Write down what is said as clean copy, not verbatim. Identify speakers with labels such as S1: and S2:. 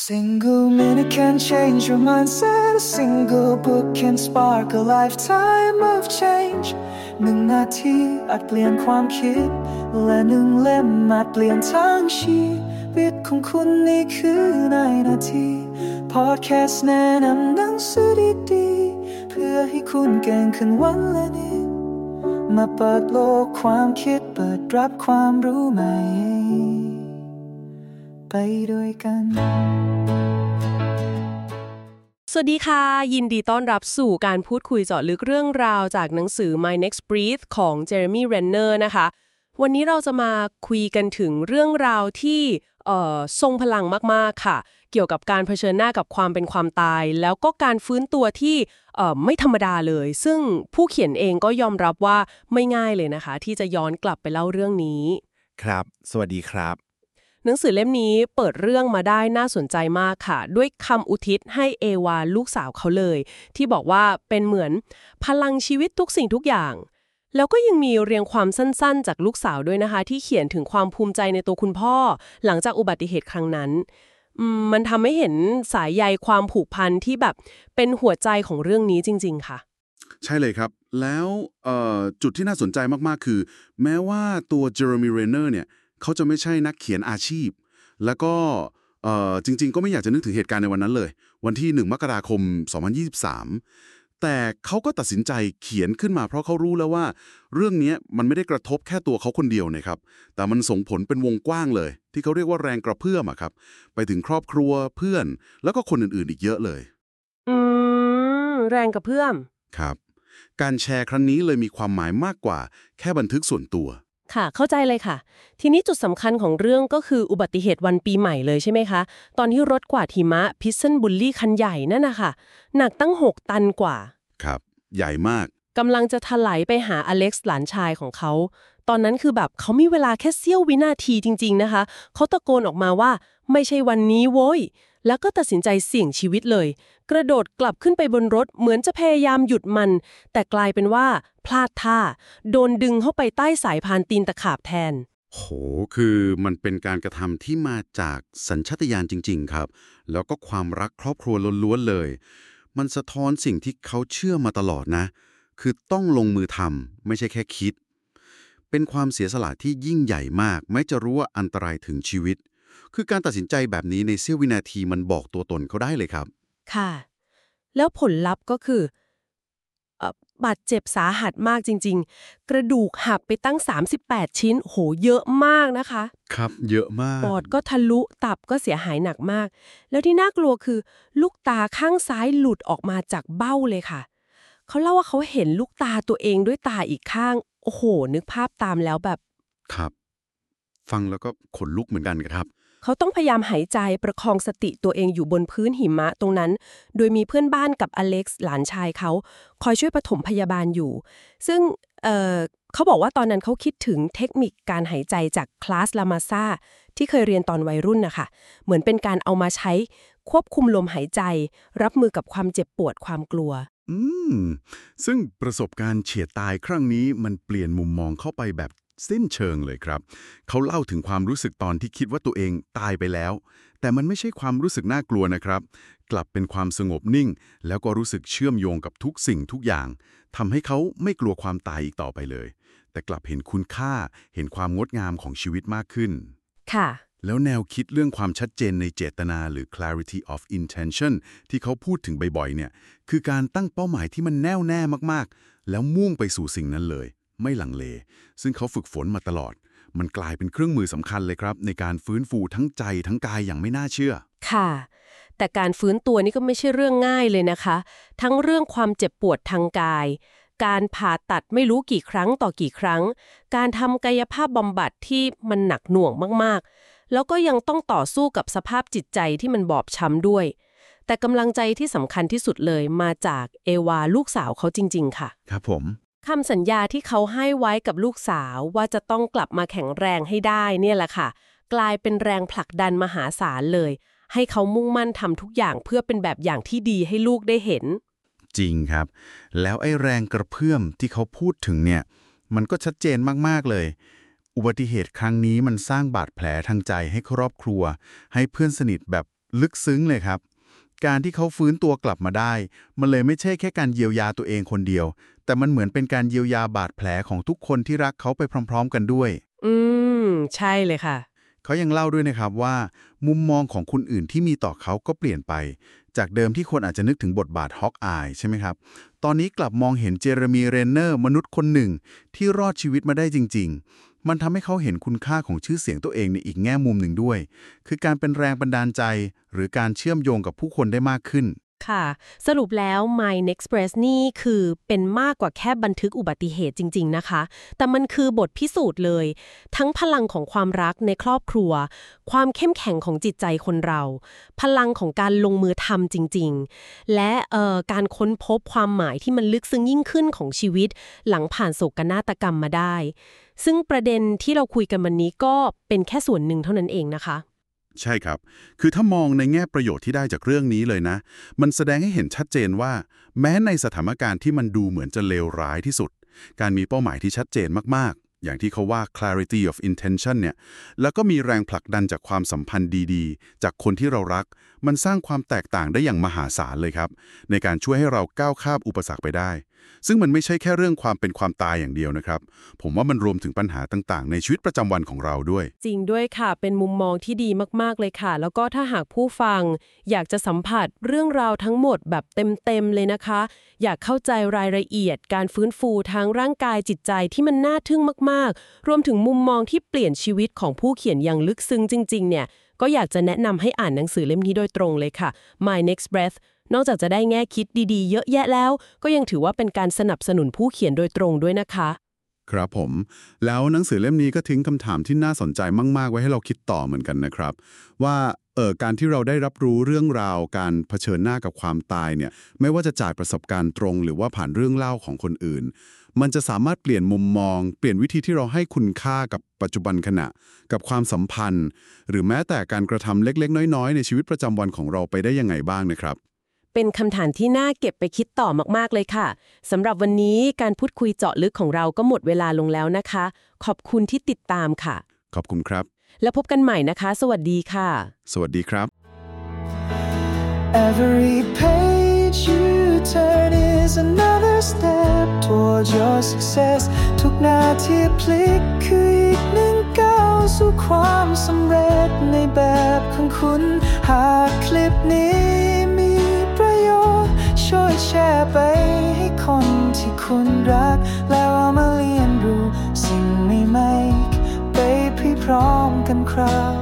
S1: Single minute can change your mindset. A single book can spark a lifetime of change. 1 นาทีอาจเปลี่ยนความคิดและ1 เล่มอาจเปลี่ยนทั้งชีวิตของคุณนี่คือในนาที Podcast แนะนำหนังสือดีๆเพื่อให้คุณเก่งขึ้นวันละนิดมาเปิดโลกความคิดเปิดรับความรู้ใหม่ไปด้วยกัน
S2: สวัสดีค่ะยินดีต้อนรับสู่การพูดคุยเจาะลึกเรื่องราวจากหนังสือ My Next Breath ของ Jeremy Renner นะคะวันนี้เราจะมาคุยกันถึงเรื่องราวที่ทรงพลังมากๆค่ะเกี่ยวกับการเผชิญหน้ากับความเป็นความตายแล้วก็การฟื้นตัวที่ไม่ธรรมดาเลยซึ่งผู้เขียนเองก็ยอมรับว่าไม่ง่ายเลยนะคะที่จะย้อนกลับไปเล่าเรื่องนี้
S3: ครับสวัสดีครับ
S2: หนังสือเล่มนี้เปิดเรื่องมาได้น่าสนใจมากค่ะด้วยคำอุทิศให้เอวาลูกสาวเขาเลยที่บอกว่าเป็นเหมือนพลังชีวิตทุกสิ่งทุกอย่างแล้วก็ยังมีเรียงความสั้นๆจากลูกสาวด้วยนะคะที่เขียนถึงความภูมิใจในตัวคุณพ่อหลังจากอุบัติเหตุครั้งนั้นมันทำให้เห็นสายใยความผูกพันที่แบบเป็นหัวใจของเรื่องนี้จริงๆค่ะ
S3: ใช่เลยครับแล้วจุดที่น่าสนใจมากๆคือแม้ว่าตัวเจอร์มีเรนเนอร์เนี่ยเขาจะไม่ใช่นักเขียนอาชีพแล้วก็จริงๆก็ไม่อยากจะนึกถึงเหตุการณ์ในวันนั้นเลยวันที่1 มกราคม 2023แต่เขาก็ตัดสินใจเขียนขึ้นมาเพราะเขารู้แล้วว่าเรื่องนี้มันไม่ได้กระทบแค่ตัวเขาคนเดียวนะครับแต่มันส่งผลเป็นวงกว้างเลยที่เขาเรียกว่าแรงกระเพื่อมอะครับไปถึงครอบครัวเพื่อนแล้วก็คนอื่นๆอีกเยอะเลย
S2: แรงกระเพื่อม
S3: ครับการแชร์ครั้งนี้เลยมีความหมายมากกว่าแค่บันทึกส่วนตัว
S2: ค่ะเข้าใจเลยค่ะทีนี้จุดสำคัญของเรื่องก็คืออุบัติเหตุวันปีใหม่เลยใช่ไหมคะตอนที่รถกวาดหิมะพิซซันบุลลี่คันใหญ่นั่นนะคะหนักตั้ง6 ตันกว่า
S3: ครับใหญ่มาก
S2: กำลังจะถลายไปหาอเล็กซ์หลานชายของเขาตอนนั้นคือแบบเขามีเวลาแค่เสี้ยววินาทีจริงๆนะคะเขาตะโกนออกมาว่าไม่ใช่วันนี้โว้ยแล้วก็ตัดสินใจเสี่ยงชีวิตเลยกระโดดกลับขึ้นไปบนรถเหมือนจะพยายามหยุดมันแต่กลายเป็นว่าพลาดท่าโดนดึงเข้าไปใต้สายพานตีนตะขาบแทน
S3: โหคือมันเป็นการกระทำที่มาจากสัญชาตญาณจริงๆครับแล้วก็ความรักครอบครัวล้วนๆเลยมันสะท้อนสิ่งที่เขาเชื่อมาตลอดนะคือต้องลงมือทำไม่ใช่แค่คิดเป็นความเสียสละที่ยิ่งใหญ่มากแม้จะรู้ว่าอันตรายถึงชีวิตคือการตัดสินใจแบบนี้ในเสี้ยววินาทีมันบอกตัวตนเขาได้เลยครับ
S2: ค่ะแล้วผลลัพธ์ก็คือบาดเจ็บสาหัสมากจริงๆกระดูกหักไปตั้ง38 ชิ้นโหเยอะมากนะคะ
S3: ครับเยอะมาก
S2: ปอดก็ทะลุตับก็เสียหายหนักมากแล้วที่น่ากลัวคือลูกตาข้างซ้ายหลุดออกมาจากเบ้าเลยค่ะเขาเล่าว่าเขาเห็นลูกตาตัวเองด้วยตาอีกข้างโอ้โหนึกภาพตามแล้วแบบ
S3: ครับฟังแล้วก็ขนลุกเหมือนกันครับ
S2: เขาต้องพยายามหายใจประคองสติตัวเองอยู่บนพื้นหิมะตรงนั้นโดยมีเพื่อนบ้านกับอเล็กซ์หลานชายเขาคอยช่วยปฐมพยาบาลอยู่ซึ่งเขาบอกว่าตอนนั้นเขาคิดถึงเทคนิคการหายใจจากคลาสลามาซาที่เคยเรียนตอนวัยรุ่นนะคะเหมือนเป็นการเอามาใช้ควบคุมลมหายใจรับมือกับความเจ็บปวดความกลัว
S3: ซึ่งประสบการณ์เฉียดตายครั้งนี้มันเปลี่ยนมุมมองเข้าไปแบบสิ้นเชิงเลยครับเขาเล่าถึงความรู้สึกตอนที่คิดว่าตัวเองตายไปแล้วแต่มันไม่ใช่ความรู้สึกน่ากลัวนะครับกลับเป็นความสงบนิ่งแล้วก็รู้สึกเชื่อมโยงกับทุกสิ่งทุกอย่างทำให้เขาไม่กลัวความตายอีกต่อไปเลยแต่กลับเห็นคุณค่าเห็นความงดงามของชีวิตมากขึ้น
S2: ค่ะ
S3: แล้วแนวคิดเรื่องความชัดเจนในเจตนาหรือ clarity of intention ที่เขาพูดถึงบ่อยๆเนี่ยคือการตั้งเป้าหมายที่มันแน่วแน่มากๆแล้วมุ่งไปสู่สิ่งนั้นเลยไม่ลังเลซึ่งเขาฝึกฝนมาตลอดมันกลายเป็นเครื่องมือสำคัญเลยครับในการฟื้นฟูทั้งใจทั้งกายอย่างไม่น่าเชื่อ
S2: ค่ะแต่การฟื้นตัวนี่ก็ไม่ใช่เรื่องง่ายเลยนะคะทั้งเรื่องความเจ็บปวดทางกายการผ่าตัดไม่รู้กี่ครั้งต่อกี่ครั้งการทำกายภาพบำบัดที่มันหนักหน่วงมากๆแล้วก็ยังต้องต่อสู้กับสภาพจิตใจที่มันบอบช้ำด้วยแต่กำลังใจที่สำคัญที่สุดเลยมาจากเอวาลูกสาวเขาจริงๆค่ะ
S3: ครับผม
S2: คำสัญญาที่เขาให้ไว้กับลูกสาวว่าจะต้องกลับมาแข็งแรงให้ได้เนี่ยแหละค่ะกลายเป็นแรงผลักดันมหาศาลเลยให้เขามุ่งมั่นทำทุกอย่างเพื่อเป็นแบบอย่างที่ดีให้ลูกได้เห็น
S3: จริงครับแล้วไอ้แรงกระเพื่อมที่เขาพูดถึงเนี่ยมันก็ชัดเจนมากๆเลยอุบัติเหตุครั้งนี้มันสร้างบาดแผลทางใจให้ครอบครัวให้เพื่อนสนิทแบบ
S4: ลึกซึ้งเลยครับการที่เขาฟื้นตัวกลับมาได้มันเลยไม่ใช่แค่การเยียวยาตัวเองคนเดียวแต่มันเหมือนเป็นการเยียวยาบาดแผลของทุกคนที่รักเขาไปพร้อมๆกันด้วย
S2: ใช่เลยค่ะ
S4: เขายังเล่าด้วยนะครับว่ามุมมองของคนอื่นที่มีต่อเขาก็เปลี่ยนไปจากเดิมที่คนอาจจะนึกถึงบทบาทฮอกอายใช่ไหมครับตอนนี้กลับมองเห็นเจเรมีเรนเนอร์มนุษย์คนหนึ่งที่รอดชีวิตมาได้จริงๆมันทำให้เขาเห็นคุณค่าของชื่อเสียงตัวเองในอีกแง่มุมหนึ่งด้วยคือการเป็นแรงบันดาลใจหรือการเชื่อมโยงกับผู้คนได้มากขึ้น
S2: ค่ะสรุปแล้ว My Next Breath นี่คือเป็นมากกว่าแค่บันทึกอุบัติเหตุจริงๆนะคะแต่มันคือบทพิสูจน์เลยทั้งพลังของความรักในครอบครัวความเข้มแข็งของจิตใจคนเราพลังของการลงมือทำจริงๆและการค้นพบความหมายที่มันลึกซึ้งยิ่งขึ้นของชีวิตหลังผ่านโศกนาฏกรรมมาได้ซึ่งประเด็นที่เราคุยกันวันนี้ก็เป็นแค่ส่วนหนึ่งเท่านั้นเองนะคะ
S3: ใช่ครับคือถ้ามองในแง่ประโยชน์ที่ได้จากเรื่องนี้เลยนะมันแสดงให้เห็นชัดเจนว่าแม้ในสถานการณ์ที่มันดูเหมือนจะเลวร้ายที่สุดการมีเป้าหมายที่ชัดเจนมากๆอย่างที่เขาว่า clarity of intention เนี่ยแล้วก็มีแรงผลักดันจากความสัมพันธ์ดีๆจากคนที่เรารักมันสร้างความแตกต่างได้อย่างมหาศาลเลยครับในการช่วยให้เราก้าวข้ามอุปสรรคไปได้ซึ่งมันไม่ใช่แค่เรื่องความเป็นความตายอย่างเดียวนะครับผมว่ามันรวมถึงปัญหาต่างๆในชีวิตประจำวันของเราด้วย
S2: จริงด้วยค่ะเป็นมุมมองที่ดีมากๆเลยค่ะแล้วก็ถ้าหากผู้ฟังอยากจะสัมผัสเรื่องราวทั้งหมดแบบเต็มๆเลยนะคะอยากเข้าใจรายละเอียดการฟื้นฟูทั้งร่างกายจิตใจที่มันน่าทึ่งมากๆรวมถึงมุมมองที่เปลี่ยนชีวิตของผู้เขียนอย่างลึกซึ้งจริงๆเนี่ยก็อยากจะแนะนำให้อ่านหนังสือเล่มนี้โดยตรงเลยค่ะ My Next Breathนอกจากจะได้แง่คิดดีๆเยอะแยะแล้วก็ยังถือว่าเป็นการสนับสนุนผู้เขียนโดยตรงด้วยนะคะ
S3: ครับผมแล้วหนังสือเล่มนี้ก็ทิ้งคำถามที่น่าสนใจมากๆไว้ให้เราคิดต่อเหมือนกันนะครับว่าการที่เราได้รับรู้เรื่องราวการเผชิญหน้ากับความตายเนี่ยไม่ว่าจะจากประสบการณ์ตรงหรือว่าผ่านเรื่องเล่าของคนอื่นมันจะสามารถเปลี่ยนมุมมองเปลี่ยนวิธีที่เราให้คุณค่ากับปัจจุบันขณะกับความสัมพันธ์หรือแม้แต่การกระทำเล็กๆน้อยๆในชีวิตประจำวันของเราไปได้ยังไงบ้างนะครับ
S2: เป็นคำถามที่น่าเก็บไปคิดต่อมากๆเลยค่ะสำหรับวันนี้การพูดคุยเจาะลึกของเราก็หมดเวลาลงแล้วนะคะขอบคุณที่ติดตามค่ะ
S3: ขอบคุณครับ
S2: แล้วพบกันใหม่นะคะสวัสดีค่ะ
S3: สวัสดีครับ
S1: Every page you turn is another step towards your success ทุกนาทีพลิกคืออีกหนึ่งก้าวสู่ความสำเร็จในแบบของคุณหากคลิปนี้มีประโยชน์ช่วยแชร์ไปให้คนที่คุณรักแล้วเอามาเรียนรู้สิ่งใหม่ๆไปพร้อมกันครับ